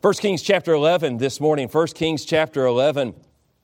1 Kings chapter 11 this morning. 1 Kings chapter 11.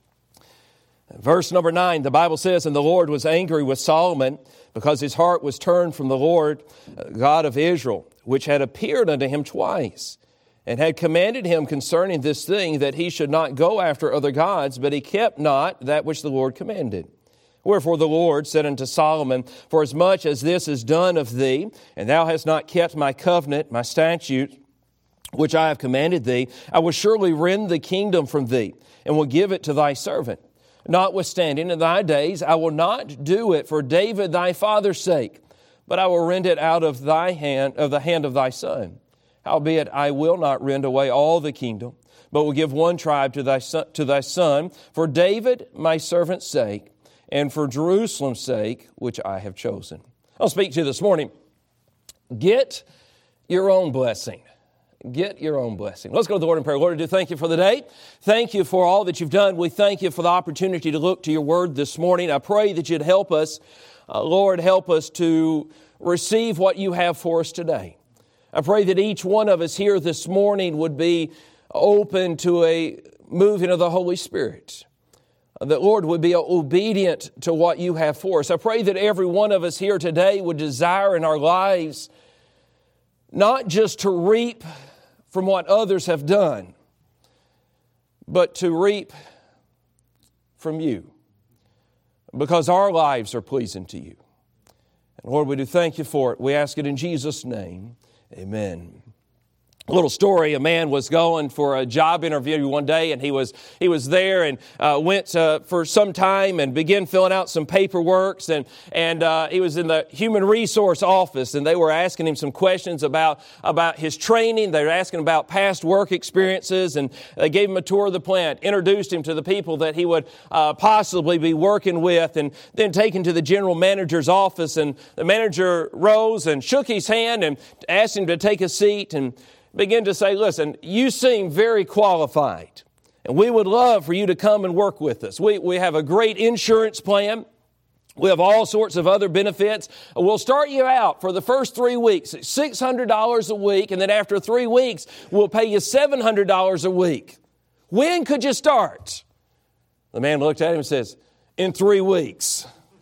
Verse number 9, the Bible says, "And the Lord was angry with Solomon, because his heart was turned from the Lord, God of Israel, which had appeared unto him twice, and had commanded him concerning this thing, that he should not go after other gods, but he kept not that which the Lord commanded. Wherefore the Lord said unto Solomon, Forasmuch as this is done of thee, and thou hast not kept my covenant, my statute, which I have commanded thee, I will surely rend the kingdom from thee, and will give it to thy servant. Notwithstanding, in thy days I will not do it for David thy father's sake, but I will rend it out of thy hand, of the hand of thy son. Howbeit I will not rend away all the kingdom, but will give one tribe to thy son, for David my servant's sake, and for Jerusalem's sake, which I have chosen." I'll speak to you this morning. Get your own blessing. Get your own blessing. Let's go to the Lord in prayer. Lord, I do thank you for the day. Thank you for all that you've done. We thank you for the opportunity to look to your word this morning. I pray that you'd help us. Lord, help us to receive what you have for us today. I pray that each one of us here this morning would be open to a moving of the Holy Spirit. That, Lord, would be obedient to what you have for us. I pray that every one of us here today would desire in our lives not just to reap from what others have done, but to reap from you, because our lives are pleasing to you. And Lord, we do thank you for it. We ask it in Jesus' name. Amen. A little story, a man was going for a job interview one day, and he was there and went for some time and began filling out some paperwork, and he was in the human resource office, and they were asking him some questions about his training. They were asking about past work experiences, and they gave him a tour of the plant, introduced him to the people that he would possibly be working with, and then taken to the general manager's office, and the manager rose and shook his hand and asked him to take a seat, and begin to say, "Listen, you seem very qualified, and we would love for you to come and work with us. We have a great insurance plan. We have all sorts of other benefits. We'll start you out for the first 3 weeks at $600 a week, and then after 3 weeks, we'll pay you $700 a week. When could you start?" The man looked at him and says, "In 3 weeks."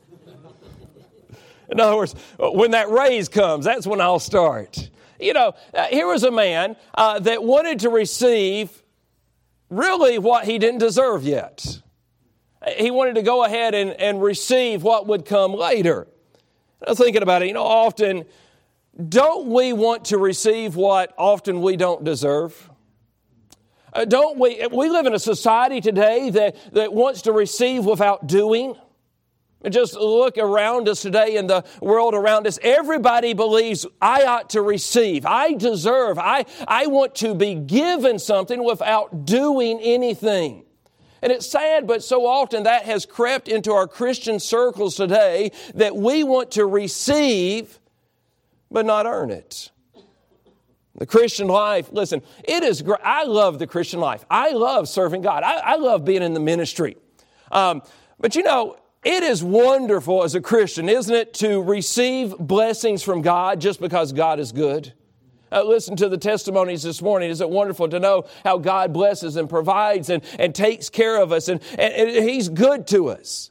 In other words, when that raise comes, that's when I'll start. You know, here was a man that wanted to receive really what he didn't deserve yet. He wanted to go ahead and receive what would come later. I was thinking about it, often, don't we want to receive what often we don't deserve? Don't we? We live in a society today that wants to receive without doing. Just look around us today in the world around us. Everybody believes I ought to receive. I deserve. I want to be given something without doing anything. And it's sad, but so often that has crept into our Christian circles today that we want to receive but not earn it. The Christian life, listen, it is great. I love the Christian life. I love serving God. I love being in the ministry. But it is wonderful as a Christian, isn't it, to receive blessings from God just because God is good? Listen to the testimonies this morning. Isn't it wonderful to know how God blesses and provides and takes care of us and He's good to us?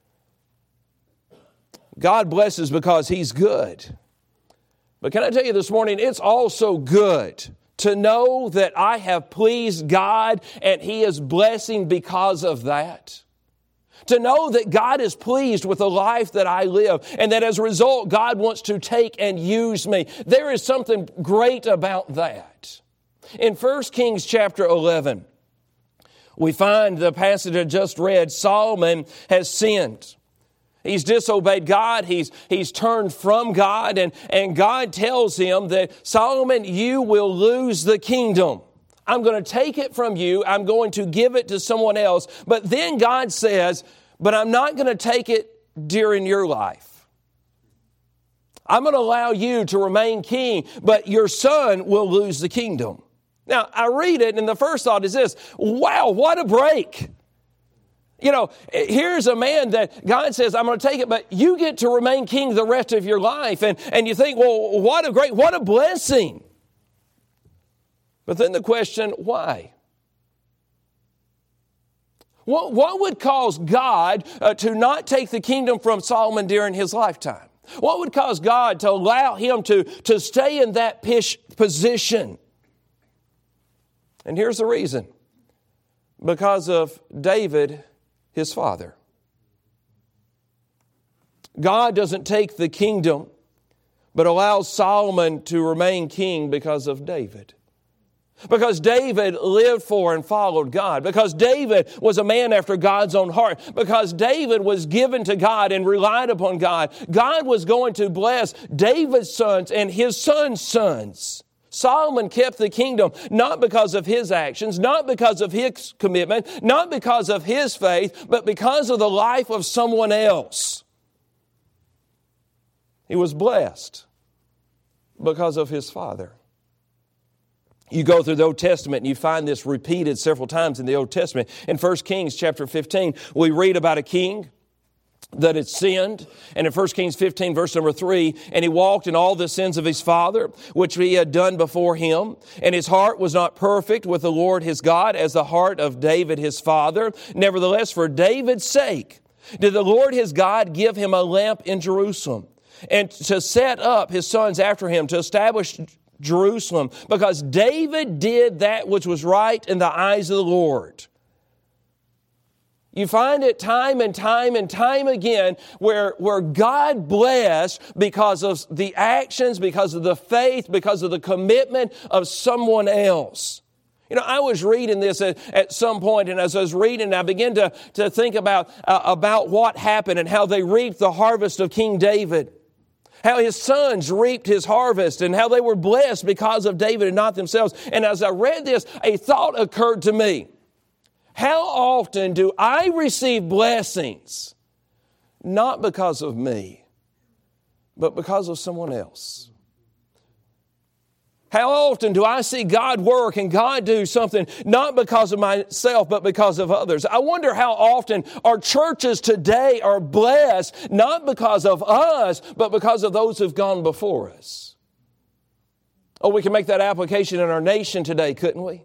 God blesses because He's good. But can I tell you this morning, it's also good to know that I have pleased God and He is blessing because of that. To know that God is pleased with the life that I live and that as a result, God wants to take and use me. There is something great about that. In 1 Kings chapter 11, we find the passage I just read, Solomon has sinned. He's disobeyed God. He's turned from God. And God tells him that, Solomon, you will lose the kingdom. I'm going to take it from you. I'm going to give it to someone else. But then God says, but I'm not going to take it during your life. I'm going to allow you to remain king, but your son will lose the kingdom. Now, I read it, and the first thought is this: wow, what a break. Here's a man that God says, I'm going to take it, but you get to remain king the rest of your life. And you think, well, what a blessing. But then the question, why? What would cause God to not take the kingdom from Solomon during his lifetime? What would cause God to allow him to stay in that position? And here's the reason. Because of David, his father. God doesn't take the kingdom, but allows Solomon to remain king because of David. Because David lived for and followed God. Because David was a man after God's own heart. Because David was given to God and relied upon God. God was going to bless David's sons and his sons' sons. Solomon kept the kingdom not because of his actions, not because of his commitment, not because of his faith, but because of the life of someone else. He was blessed because of his father. You go through the Old Testament and you find this repeated several times in the Old Testament. In 1 Kings chapter 15, we read about a king that had sinned. And in 1 Kings 15, verse number 3, and he walked in all the sins of his father, which he had done before him. And his heart was not perfect with the Lord his God, as the heart of David his father. Nevertheless, for David's sake, did the Lord his God give him a lamp in Jerusalem, and to set up his sons after him, to establish Jerusalem, because David did that which was right in the eyes of the Lord. You find it time and time and time again where God blessed because of the actions, because of the faith, because of the commitment of someone else. You know, I was reading this at some point, and as I was reading, I began to think about what happened and how they reaped the harvest of King David. How his sons reaped his harvest and how they were blessed because of David and not themselves. And as I read this, a thought occurred to me. How often do I receive blessings not because of me, but because of someone else? How often do I see God work and God do something not because of myself, but because of others? I wonder how often our churches today are blessed not because of us, but because of those who've gone before us. Oh, we can make that application in our nation today, couldn't we?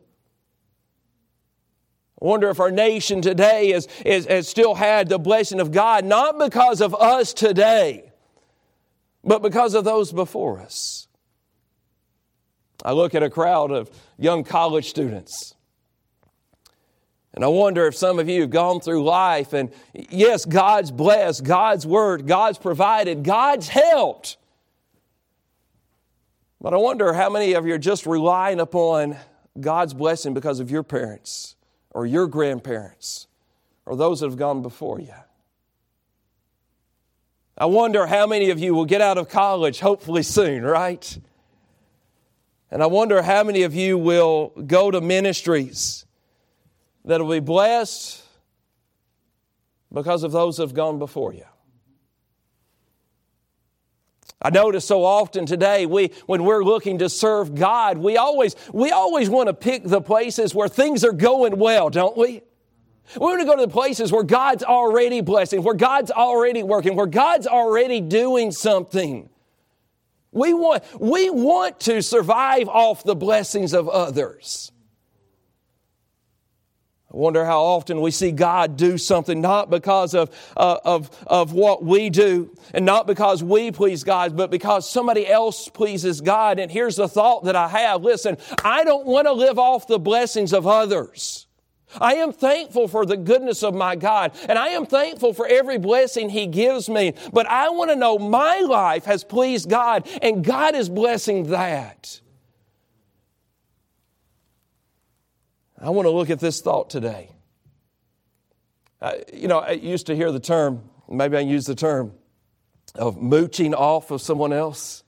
I wonder if our nation today has still had the blessing of God, not because of us today, but because of those before us. I look at a crowd of young college students, and I wonder if some of you have gone through life, and yes, God's blessed, God's word, God's provided, God's helped. But I wonder how many of you are just relying upon God's blessing because of your parents or your grandparents or those that have gone before you. I wonder how many of you will get out of college hopefully soon, right? And I wonder how many of you will go to ministries that will be blessed because of those who have gone before you. I notice so often today, when we're looking to serve God, we always want to pick the places where things are going well, don't we? We want to go to the places where God's already blessing, where God's already working, where God's already doing something. We want to survive off the blessings of others. I wonder how often we see God do something not because of what we do and not because we please God, but because somebody else pleases God. And here's the thought that I have. Listen, I don't want to live off the blessings of others. I am thankful for the goodness of my God, and I am thankful for every blessing He gives me. But I want to know my life has pleased God, and God is blessing that. I want to look at this thought today. I used to hear the term, maybe I use the term, of mooching off of someone else.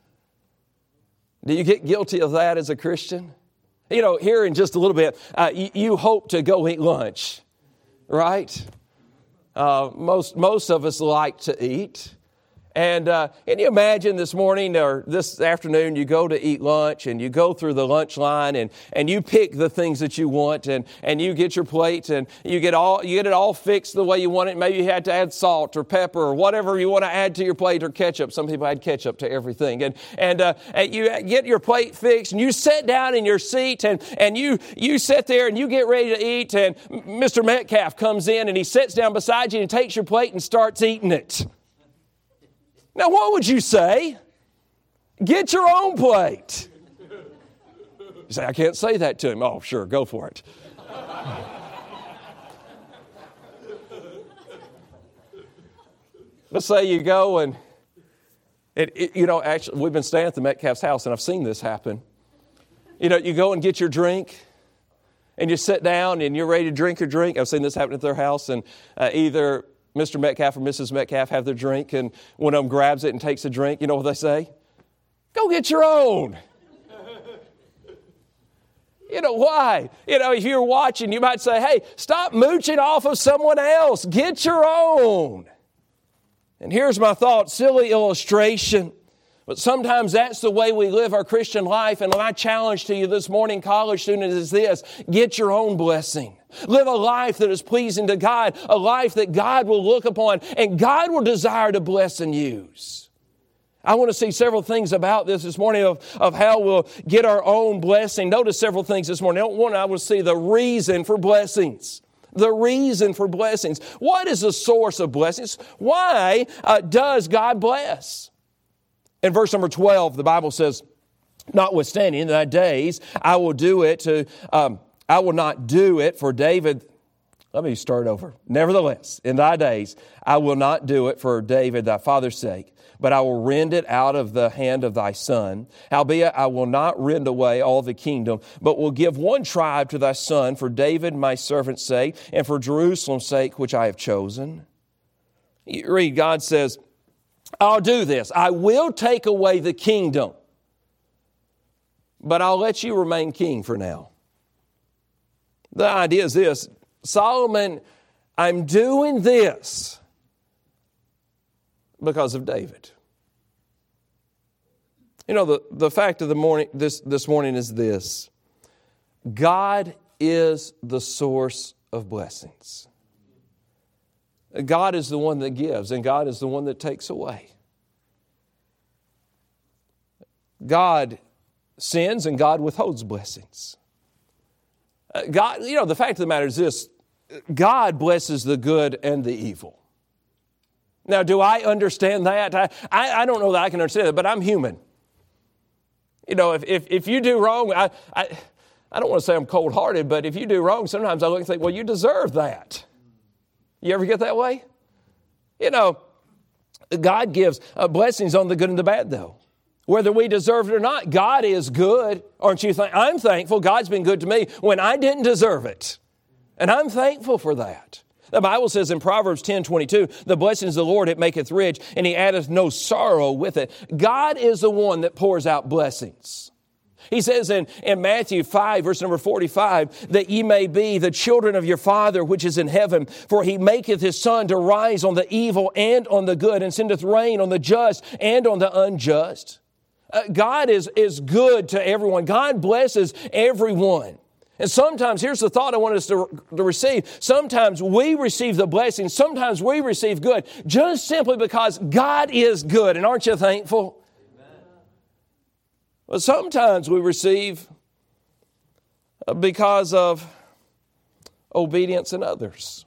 Do you get guilty of that as a Christian? You know, here in just a little bit, you hope to go eat lunch, right? Most of us like to eat. And can you imagine this morning or this afternoon you go to eat lunch and you go through the lunch line and you pick the things that you want and you get your plate and you get it all fixed the way you want it. Maybe you had to add salt or pepper or whatever you want to add to your plate, or ketchup. Some people add ketchup to everything. And you get your plate fixed and you sit down in your seat and you sit there and you get ready to eat, and Mr. Metcalf comes in and he sits down beside you and he takes your plate and starts eating it. Now, what would you say? Get your own plate. You say, I can't say that to him. Oh, sure, go for it. Let's say you go and, actually, we've been staying at the Metcalf's house and I've seen this happen. You go and get your drink and you sit down and you're ready to drink your drink. I've seen this happen at their house, and either Mr. Metcalf or Mrs. Metcalf have their drink, and one of them grabs it and takes a drink. You know what they say? Go get your own. Why? If you're watching, you might say, hey, stop mooching off of someone else. Get your own. And here's my thought, silly illustration, but sometimes that's the way we live our Christian life. And my challenge to you this morning, college students, is this: get your own blessing. Live a life that is pleasing to God, a life that God will look upon and God will desire to bless and use. I want to see several things about this morning of how we'll get our own blessing. Notice several things this morning. One, I will see the reason for blessings. The reason for blessings. What is the source of blessings? Why does God bless? In verse number 12, the Bible says, notwithstanding in thy days, I will do it to... I will not do it for David. Let me start over. Nevertheless, in thy days, I will not do it for David, thy father's sake, but I will rend it out of the hand of thy son. Howbeit, I will not rend away all the kingdom, but will give one tribe to thy son for David, my servant's sake, and for Jerusalem's sake, which I have chosen. You read, God says, I'll do this. I will take away the kingdom, but I'll let you remain king for now. The idea is this: Solomon, I'm doing this because of David. The fact of the morning this morning is this: God is the source of blessings. God is the one that gives, and God is the one that takes away. God sends and God withholds blessings. God, the fact of the matter is this: God blesses the good and the evil. Now, do I understand that? I don't know that I can understand that, but I'm human. If you do wrong, I don't want to say I'm cold-hearted, but if you do wrong, sometimes I look and think, well, you deserve that. You ever get that way? God gives blessings on the good and the bad, though. Whether we deserve it or not, God is good. Aren't you thankful? I'm thankful God's been good to me when I didn't deserve it. And I'm thankful for that. The Bible says in Proverbs 10:22, the blessings of the Lord, it maketh rich, and He addeth no sorrow with it. God is the one that pours out blessings. He says in Matthew 5, verse number 45, that ye may be the children of your Father which is in heaven, for He maketh His sun to rise on the evil and on the good, and sendeth rain on the just and on the unjust. God is good to everyone. God blesses everyone. And sometimes, here's the thought I want us to receive. Sometimes we receive the blessing. Sometimes we receive good just simply because God is good. And aren't you thankful? Amen. But sometimes we receive because of obedience in others.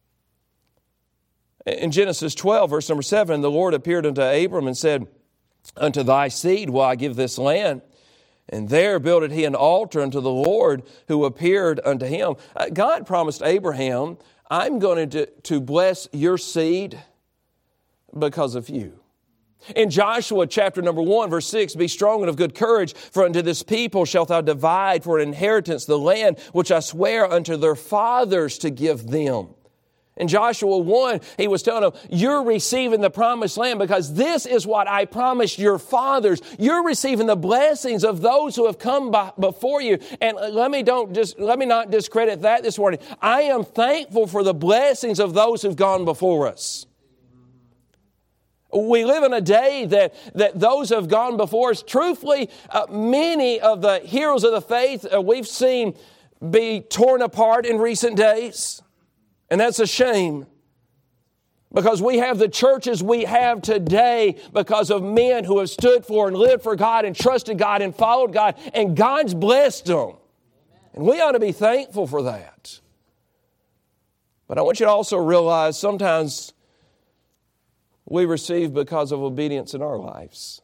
In Genesis 12, verse number 7, the Lord appeared unto Abram and said, unto thy seed will I give this land. And there builded he an altar unto the Lord who appeared unto him. God promised Abraham, I'm going to bless your seed because of you. In Joshua chapter number 1, verse 6, be strong and of good courage, for unto this people shalt thou divide for an inheritance the land which I swear unto their fathers to give them. In Joshua 1, he was telling them, you're receiving the promised land because this is what I promised your fathers. You're receiving the blessings of those who have come before you. And let me not discredit that this morning. I am thankful for the blessings of those who've gone before us. We live in a day that those who have gone before us, truthfully, many of the heroes of the faith we've seen be torn apart in recent days. And that's a shame. Because we have the churches we have today because of men who have stood for and lived for God and trusted God and followed God. And God's blessed them. And we ought to be thankful for that. But I want you to also realize sometimes we receive because of obedience in our lives.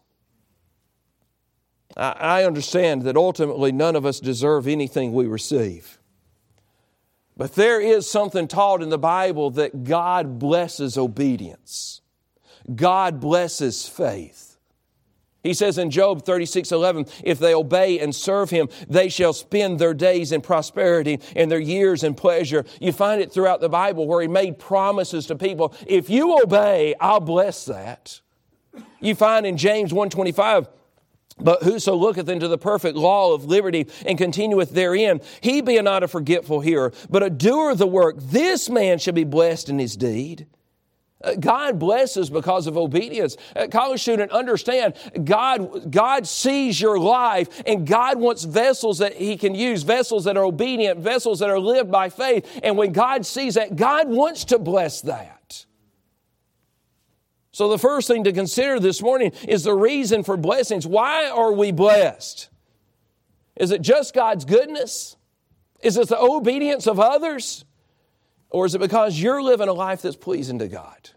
I understand that ultimately none of us deserve anything we receive. But there is something taught in the Bible that God blesses obedience. God blesses faith. He says in Job 36:11, if they obey and serve Him, they shall spend their days in prosperity and their years in pleasure. You find it throughout the Bible where He made promises to people. If you obey, I'll bless that. You find in James 1:25, but whoso looketh into the perfect law of liberty and continueth therein, he being not a forgetful hearer, but a doer of the work, this man shall be blessed in his deed. God blesses because of obedience. College student, understand, God sees your life and God wants vessels that He can use, vessels that are obedient, vessels that are lived by faith. And when God sees that, God wants to bless that. So the first thing to consider this morning is the reason for blessings. Why are we blessed? Is it just God's goodness? Is it the obedience of others? Or is it because you're living a life that's pleasing to God?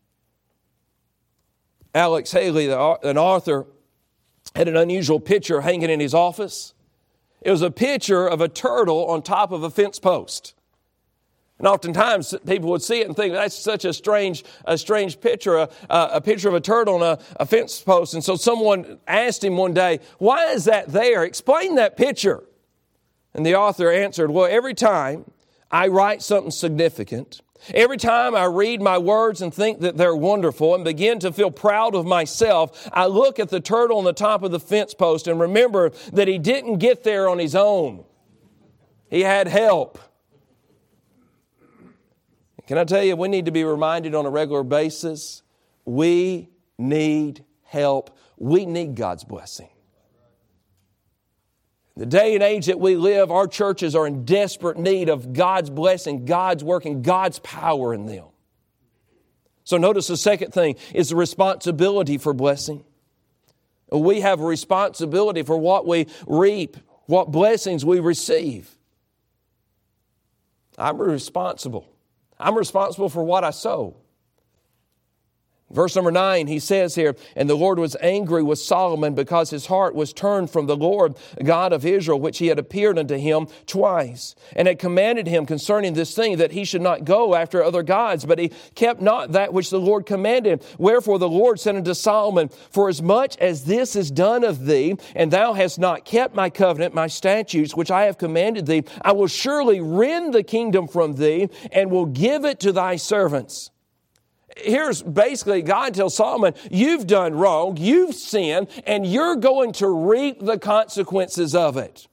Alex Haley, an author, had an unusual picture hanging in his office. It was a picture of a turtle on top of a fence post. And oftentimes people would see it and think, that's such a strange picture, a picture of a turtle on a fence post. And so someone asked him one day, why is that there? Explain that picture. And the author answered, well, every time I write something significant, every time I read my words and think that they're wonderful and begin to feel proud of myself, I look at the turtle on the top of the fence post and remember that he didn't get there on his own. He had help. Can I tell you, we need to be reminded on a regular basis, we need help. We need God's blessing. The day and age that we live, our churches are in desperate need of God's blessing, God's working, God's power in them. So notice the second thing is the responsibility for blessing. We have a responsibility for what we reap, what blessings we receive. I'm responsible. I'm responsible for what I sow. Verse number 9, he says here, and the Lord was angry with Solomon because his heart was turned from the Lord God of Israel, which He had appeared unto him twice, and had commanded him concerning this thing that he should not go after other gods, but he kept not that which the Lord commanded him. Wherefore the Lord said unto Solomon, for as much as this is done of thee, and thou hast not kept my covenant, my statutes, which I have commanded thee, I will surely rend the kingdom from thee, and will give it to thy servants. Here's basically God tells Solomon, you've done wrong, you've sinned, and you're going to reap the consequences of it.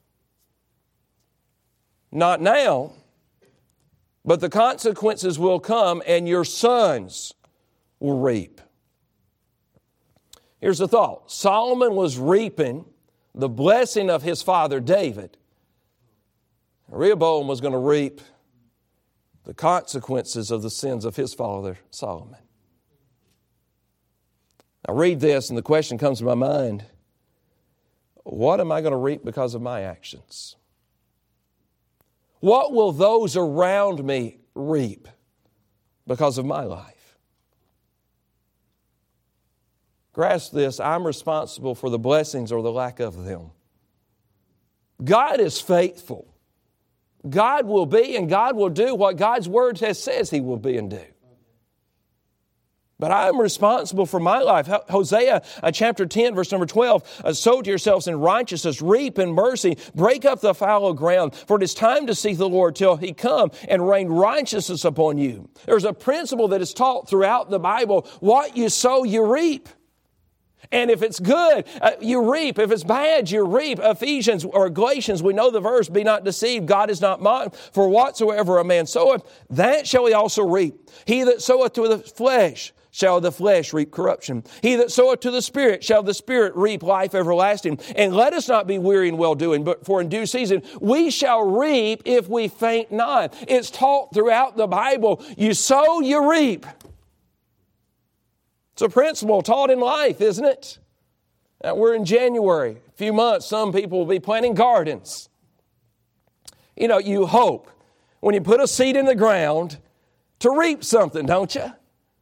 Not now, but the consequences will come and your sons will reap. Here's the thought. Solomon was reaping the blessing of his father David. Rehoboam was going to reap the consequences of the sins of his father Solomon. I read this and the question comes to my mind, what am I going to reap because of my actions? What will those around me reap because of my life? Grasp this, I'm responsible for the blessings or the lack of them. God is faithful. God will be and God will do what God's Word says He will be and do. But I am responsible for my life. Hosea chapter 10, verse number 12, sow to yourselves in righteousness, reap in mercy, break up the fallow ground, for it is time to seek the Lord till He come and rain righteousness upon you. There's a principle that is taught throughout the Bible. What you sow, you reap. And if it's good, you reap. If it's bad, you reap. Ephesians or Galatians, we know the verse, be not deceived, God is not mocked. For whatsoever a man soweth, that shall he also reap. He that soweth to the flesh shall the flesh reap corruption. He that soweth to the Spirit shall the Spirit reap life everlasting. And let us not be weary in well-doing, but for in due season we shall reap if we faint not. It's taught throughout the Bible. You sow, you reap. It's a principle taught in life, isn't it? Now, we're in January. A few months, some people will be planting gardens. You know, you hope when you put a seed in the ground to reap something, don't you?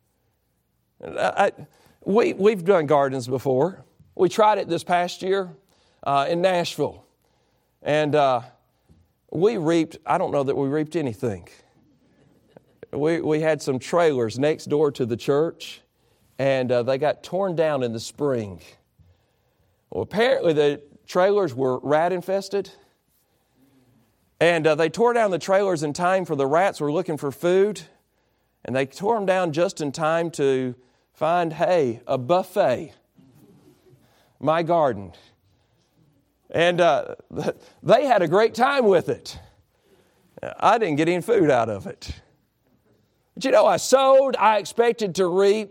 We've done gardens before. We tried it this past year in Nashville. And we reaped, I don't know that we reaped anything. We had some trailers next door to the church, and they got torn down in the spring. Well, apparently the trailers were rat infested. And they tore down the trailers in time for the rats were looking for food. And they tore them down just in time to find, hey, a buffet. My garden. And they had a great time with it. I didn't get any food out of it. But you know, I sowed, I expected to reap.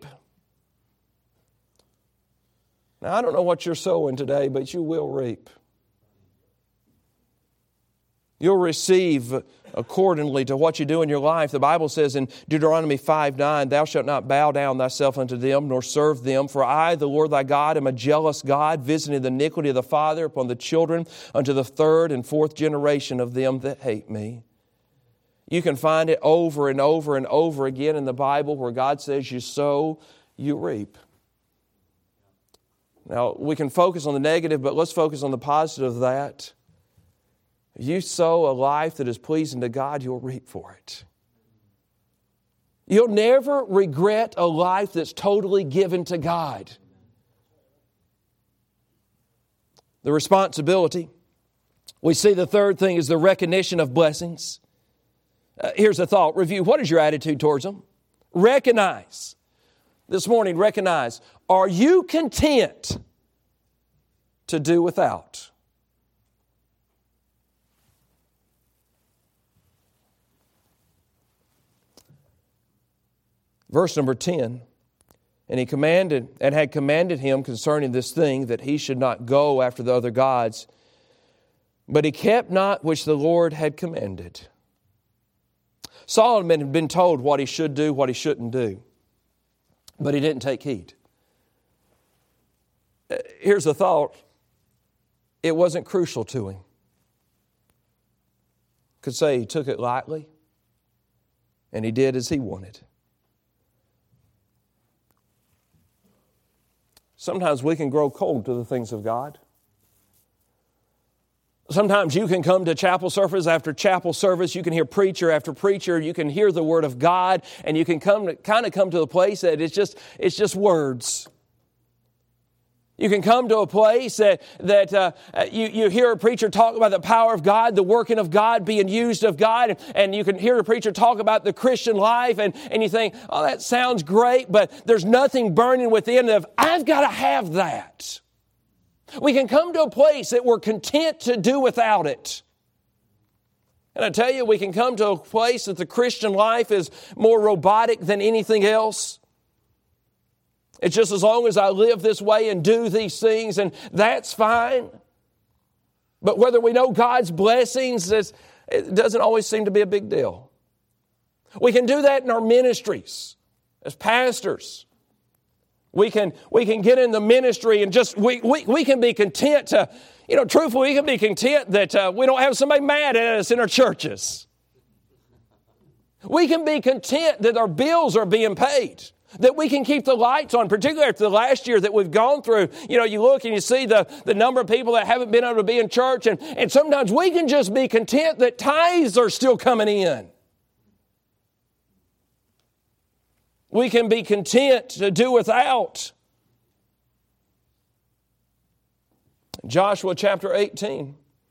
Now, I don't know what you're sowing today, but you will reap. You'll receive accordingly to what you do in your life. The Bible says in Deuteronomy 5:9, thou shalt not bow down thyself unto them, nor serve them. For I, the Lord thy God, am a jealous God, visiting the iniquity of the father upon the children unto the third and fourth generation of them that hate me. You can find it over and over and over again in the Bible where God says you sow, you reap. Now, we can focus on the negative, but let's focus on the positive of that. If you sow a life that is pleasing to God, you'll reap for it. You'll never regret a life that's totally given to God. The responsibility. We see the third thing is the recognition of blessings. Here's a thought review. What is your attitude towards them? Recognize. This morning, recognize. Are you content to do without? Verse number 10, and he commanded and had commanded him concerning this thing that he should not go after the other gods, but he kept not which the Lord had commanded. Solomon had been told what he should do, what he shouldn't do, but he didn't take heed. Here's the thought. It wasn't crucial to him. Could say he took it lightly, and he did as he wanted. Sometimes we can grow cold to the things of God. Sometimes you can come to chapel service after chapel service. You can hear preacher after preacher. You can hear the Word of God, and you can come to a place that it's just words. You can come to a place that you hear a preacher talk about the power of God, the working of God, being used of God, and you can hear a preacher talk about the Christian life, and you think, oh, that sounds great, but there's nothing burning within of, I've got to have that. We can come to a place that we're content to do without it. And I tell you, we can come to a place that the Christian life is more robotic than anything else. It's just as long as I live this way and do these things, and that's fine. But whether we know God's blessings, it doesn't always seem to be a big deal. We can do that in our ministries as pastors. We can get in the ministry and just, we can be content to, truthfully, we can be content that we don't have somebody mad at us in our churches. We can be content that our bills are being paid. That we can keep the lights on, particularly after the last year that we've gone through. You look and you see the number of people that haven't been able to be in church, and sometimes we can just be content that tithes are still coming in. We can be content to do without. Joshua chapter 18.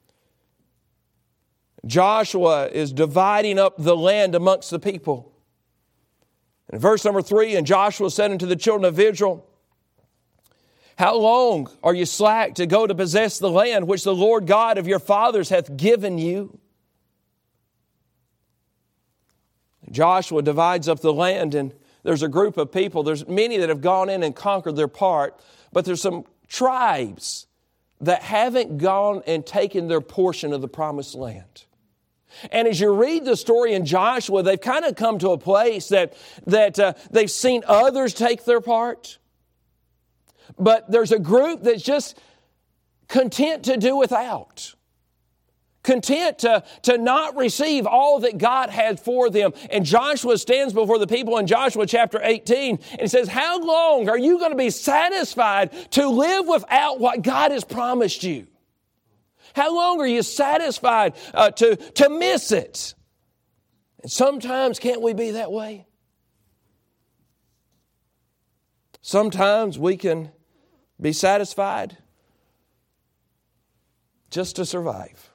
Joshua is dividing up the land amongst the people. In verse number 3, and Joshua said unto the children of Israel, how long are you slack to go to possess the land which the Lord God of your fathers hath given you? Joshua divides up the land, and there's a group of people, there's many that have gone in and conquered their part, but there's some tribes that haven't gone and taken their portion of the promised land. And as you read the story in Joshua, they've kind of come to a place that they've seen others take their part. But there's a group that's just content to do without. Content to not receive all that God had for them. And Joshua stands before the people in Joshua chapter 18 and he says, how long are you going to be satisfied to live without what God has promised you? How long are you satisfied to miss it? And sometimes can't we be that way? Sometimes we can be satisfied just to survive.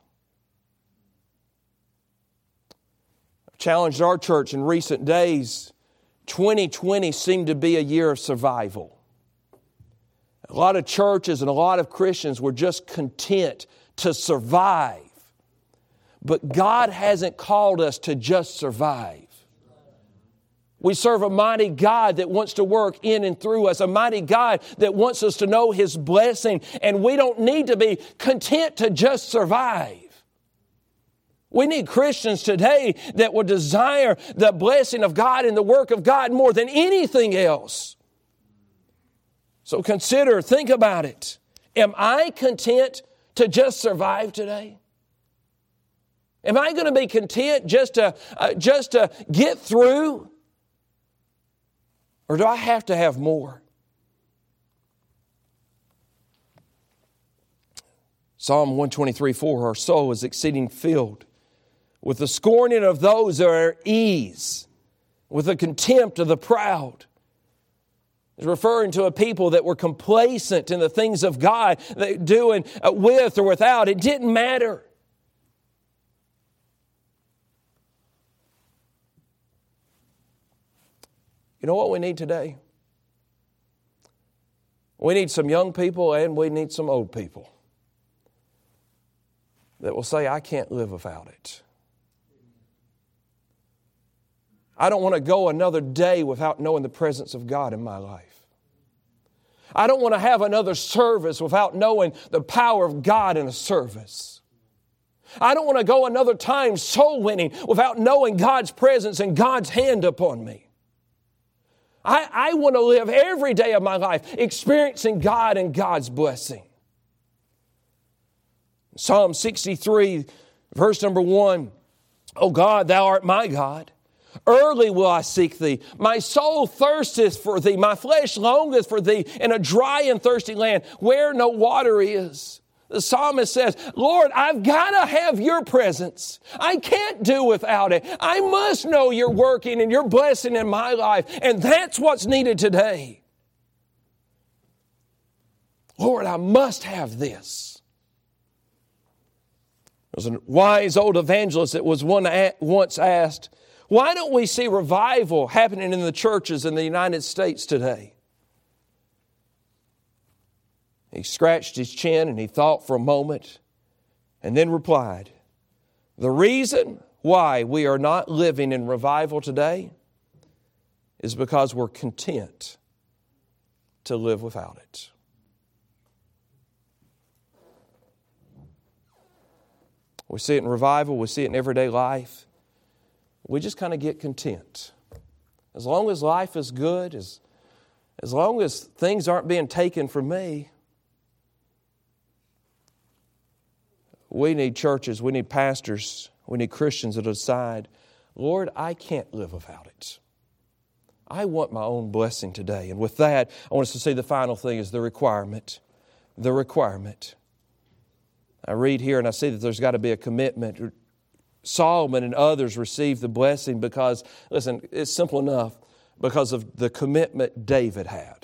I've challenged our church in recent days. 2020 seemed to be a year of survival. A lot of churches and a lot of Christians were just content to survive. But God hasn't called us to just survive. We serve a mighty God that wants to work in and through us, a mighty God that wants us to know His blessing, and we don't need to be content to just survive. We need Christians today that will desire the blessing of God and the work of God more than anything else. So consider, think about it. Am I content to just survive today? Am I going to be content just to get through? Or do I have to have more? Psalm 123:4, our soul is exceeding filled with the scorning of those that are at ease, with the contempt of the proud. It's referring to a people that were complacent in the things of God, doing with or without. It didn't matter. You know what we need today? We need some young people and we need some old people that will say, I can't live without it. I don't want to go another day without knowing the presence of God in my life. I don't want to have another service without knowing the power of God in a service. I don't want to go another time soul winning without knowing God's presence and God's hand upon me. I want to live every day of my life experiencing God and God's blessing. Psalm 63, verse number 1. O God, Thou art my God. Early will I seek Thee. My soul thirsteth for Thee. My flesh longeth for Thee in a dry and thirsty land where no water is. The psalmist says, Lord, I've got to have Your presence. I can't do without it. I must know You're working and You're blessing in my life. And that's what's needed today. Lord, I must have this. There was a wise old evangelist that was once asked, why don't we see revival happening in the churches in the United States today? He scratched his chin and he thought for a moment and then replied, the reason why we are not living in revival today is because we're content to live without it. We see it in revival, we see it in everyday life. We just kind of get content. As long as life is good, as long as things aren't being taken from me, we need churches, we need pastors, we need Christians that decide, Lord, I can't live without it. I want my own blessing today. And with that, I want us to see the final thing is the requirement. The requirement. I read here and I see that there's got to be a commitment. Solomon and others received the blessing because, listen, it's simple enough, because of the commitment David had.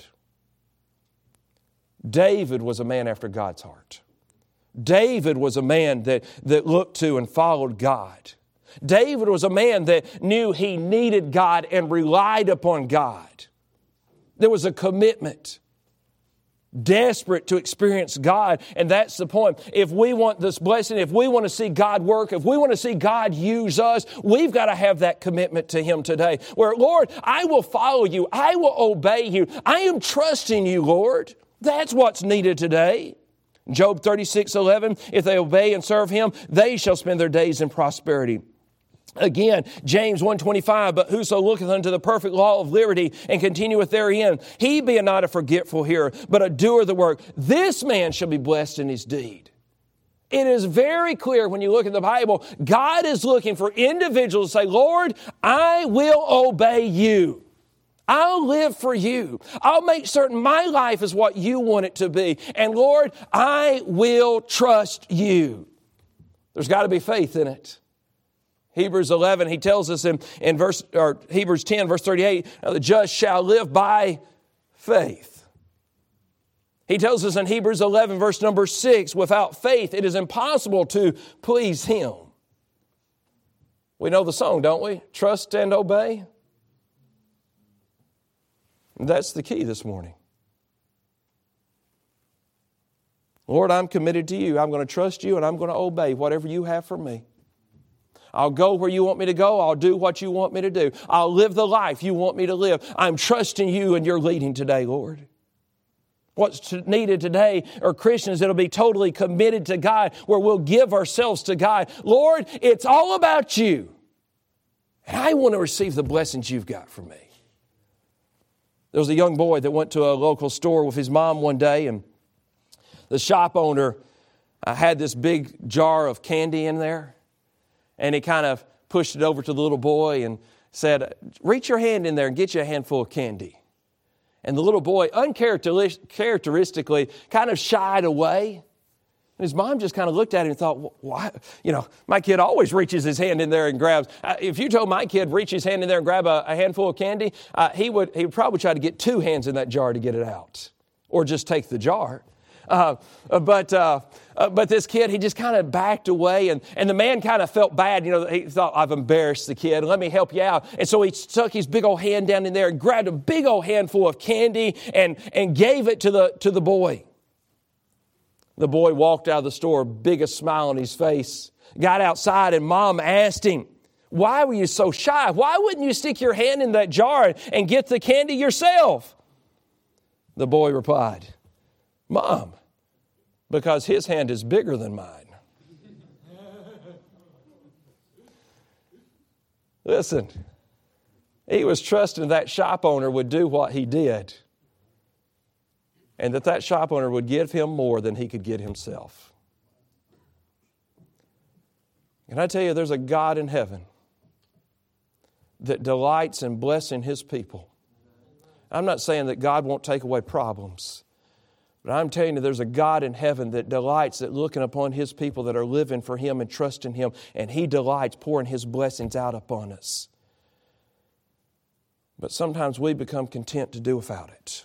David was a man after God's heart. David was a man that looked to and followed God. David was a man that knew he needed God and relied upon God. There was a commitment. desperate to experience God. And that's the point. If we want this blessing, if we want to see God work, if we want to see God use us, we've got to have that commitment to Him today. Where, Lord, I will follow You. I will obey You. I am trusting You, Lord. That's what's needed today. Job 36:11, if they obey and serve Him, they shall spend their days in prosperity. Again, James 1:25, but whoso looketh unto the perfect law of liberty and continueth therein, he being not a forgetful hearer, but a doer of the work, this man shall be blessed in his deed. It is very clear when you look at the Bible, God is looking for individuals to say, Lord, I will obey You. I'll live for You. I'll make certain my life is what You want it to be. And Lord, I will trust You. There's got to be faith in it. Hebrews 11, he tells us in Hebrews 10, verse 38, the just shall live by faith. He tells us in Hebrews 11, verse number 6, without faith it is impossible to please Him. We know the song, don't we? Trust and obey. And that's the key this morning. Lord, I'm committed to You. I'm going to trust You and I'm going to obey whatever You have for me. I'll go where You want me to go. I'll do what You want me to do. I'll live the life You want me to live. I'm trusting You and You're leading today, Lord. What's needed today are Christians that will be totally committed to God, where we'll give ourselves to God. Lord, it's all about You. And I want to receive the blessings You've got for me. There was a young boy that went to a local store with his mom one day, and the shop owner had this big jar of candy in there. And he kind of pushed it over to the little boy and said, reach your hand in there and get you a handful of candy. And the little boy, uncharacteristically, kind of shied away. And his mom just kind of looked at him and thought, why? You know, my kid always reaches his hand in there and grabs. If you told my kid reach his hand in there and grab a handful of candy, he would probably try to get 2 hands in that jar to get it out. Or just take the jar. But this kid, he just kind of backed away, and the man kind of felt bad. You know, he thought, I've embarrassed the kid. Let me help you out. And so he stuck his big old hand down in there and grabbed a big old handful of candy and gave it to the boy. The boy walked out of the store, biggest smile on his face, got outside, and Mom asked him, why were you so shy? Why wouldn't you stick your hand in that jar and get the candy yourself? The boy replied, Mom, because his hand is bigger than mine. Listen, he was trusting that shop owner would do what he did, and that shop owner would give him more than he could get himself. Can I tell you, there's a God in heaven that delights in blessing His people. I'm not saying that God won't take away problems. But I'm telling you, there's a God in heaven that delights at looking upon His people that are living for Him and trusting Him. And He delights pouring His blessings out upon us. But sometimes we become content to do without it.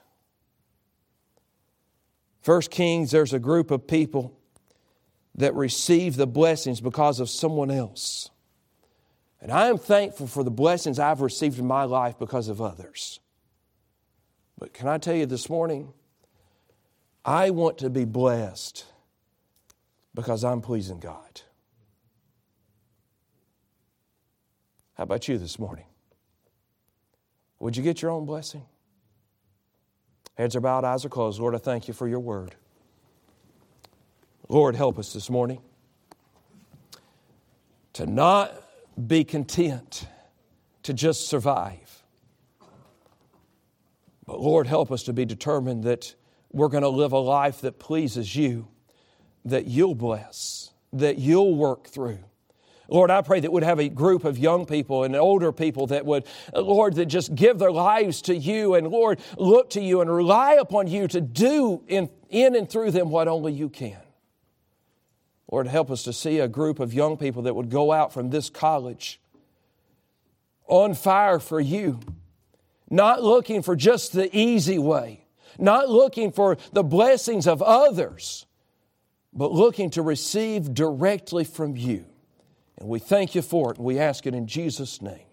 1 Kings, there's a group of people that receive the blessings because of someone else. And I am thankful for the blessings I've received in my life because of others. But can I tell you this morning, I want to be blessed because I'm pleasing God. How about you this morning? Would you get your own blessing? Heads are bowed, eyes are closed. Lord, I thank You for Your word. Lord, help us this morning to not be content to just survive. But Lord, help us to be determined that we're going to live a life that pleases You, that You'll bless, that You'll work through. Lord, I pray that we'd have a group of young people and older people that would, Lord, that just give their lives to You and, Lord, look to You and rely upon You to do in and through them what only You can. Lord, help us to see a group of young people that would go out from this college on fire for You, not looking for just the easy way, not looking for the blessings of others, but looking to receive directly from You. And we thank You for it, and we ask it in Jesus' name.